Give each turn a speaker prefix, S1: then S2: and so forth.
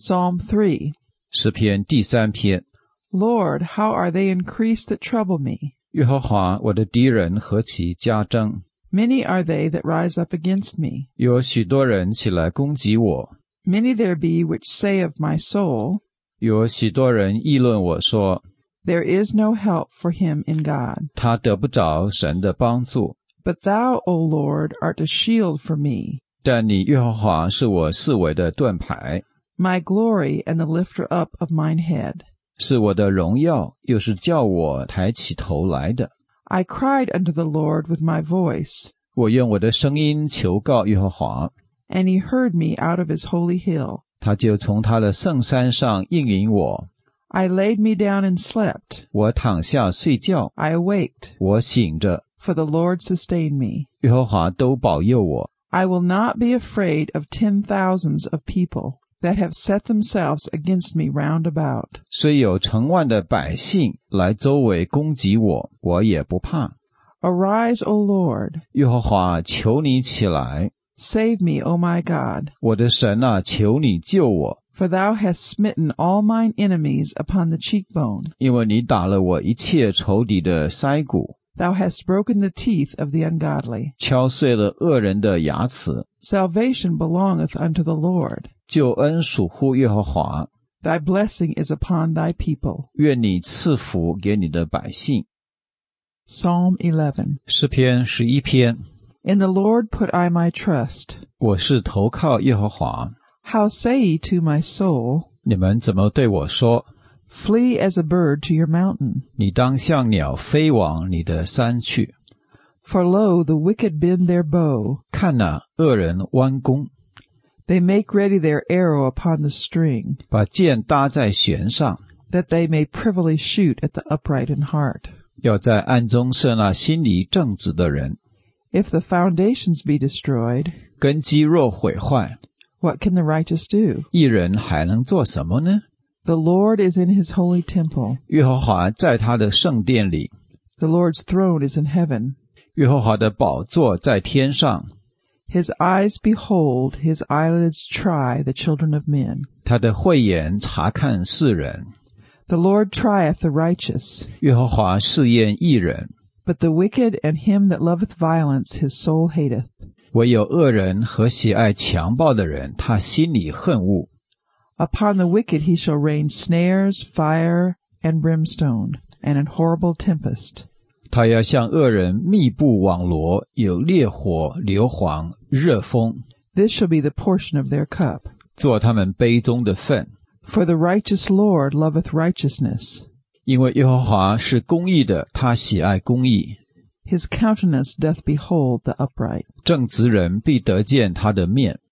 S1: Psalm 3.
S2: 诗篇第3篇。
S1: Lord, how are they increased that trouble me?
S2: 耶和华，我的敌人何其加增！
S1: Many are they that rise up against me.
S2: 有许多人起来攻击我，
S1: Many there be which say of my soul,
S2: 有许多人议论我说，
S1: There is no help for him in God.
S2: 他得不着神的帮助。
S1: But thou, O Lord, art a shield for me,
S2: 但你耶和华是我四围的盾牌，
S1: my glory and the lifter up of mine head.
S2: 是我的荣耀，又是叫我抬起头来的。
S1: I cried unto the Lord with my voice,
S2: 我用我的声音求告耶和华，
S1: and he heard me out of his holy hill.
S2: 他就从他的圣山上应允我。
S1: I laid me down and slept.
S2: 我躺下睡觉，
S1: I awaked,
S2: 我醒着，
S1: for the Lord sustained me.
S2: 耶和华都保佑我。
S1: I will not be afraid of 10,000s of people that have set themselves against me round about.
S2: 虽有成万的百姓来周围攻击我，我也不怕。
S1: Arise, O Lord,
S2: 耶和华，求你起来，
S1: save me, O my God,
S2: 我的神啊，求你救我，
S1: for thou hast smitten all mine enemies upon the cheekbone.
S2: 因为你打了我一切仇敌的腮骨，
S1: Thou hast broken the teeth of the ungodly.
S2: 敲碎了恶人的牙齿。
S1: Salvation belongeth unto the Lord.
S2: 救恩属乎耶和华，
S1: Thy blessing is upon thy people.
S2: 愿你赐福给你的百姓。
S1: Psalm 11.
S2: 诗篇11篇。
S1: In the Lord put I my trust.
S2: 我是投靠耶和华。
S1: How say ye to my soul,
S2: 你们怎么对我说？
S1: Flee as a bird to your mountain?
S2: 你当像鸟飞往你的山去。
S1: For lo, the wicked bend their bow.
S2: 看哪，恶人弯弓，
S1: They make ready their arrow upon the string,
S2: 把箭搭在弦上，
S1: that they may privily shoot at the upright in heart.
S2: 要在暗中射那心里正直的人。
S1: If the foundations be destroyed,
S2: 根基若毁坏，
S1: what can the righteous do?
S2: 义人还能做什么呢？
S1: The Lord is in his holy temple.
S2: 耶和华在他的圣殿里，
S1: The Lord's throne is in heaven.
S2: 耶和华的宝座在天上。
S1: His eyes behold, his eyelids try the children of men.
S2: 他的慧眼察看世人。
S1: The Lord trieth the righteous,
S2: 耶和华试验义人，
S1: but the wicked and him that loveth violence his soul hateth.
S2: 唯有恶人和喜爱强暴的人，他心里恨恶。
S1: Upon the wicked he shall rain snares, fire, and brimstone, and an horrible tempest.
S2: 他要向恶人密布网罗，有烈火、硫磺、热风，
S1: This shall be the portion of their cup.
S2: 做他们杯中的分。
S1: For the righteous Lord loveth righteousness.
S2: 因为耶和华是公义的，他喜爱公义。
S1: His countenance doth behold the upright.
S2: 正直人必得见他的面。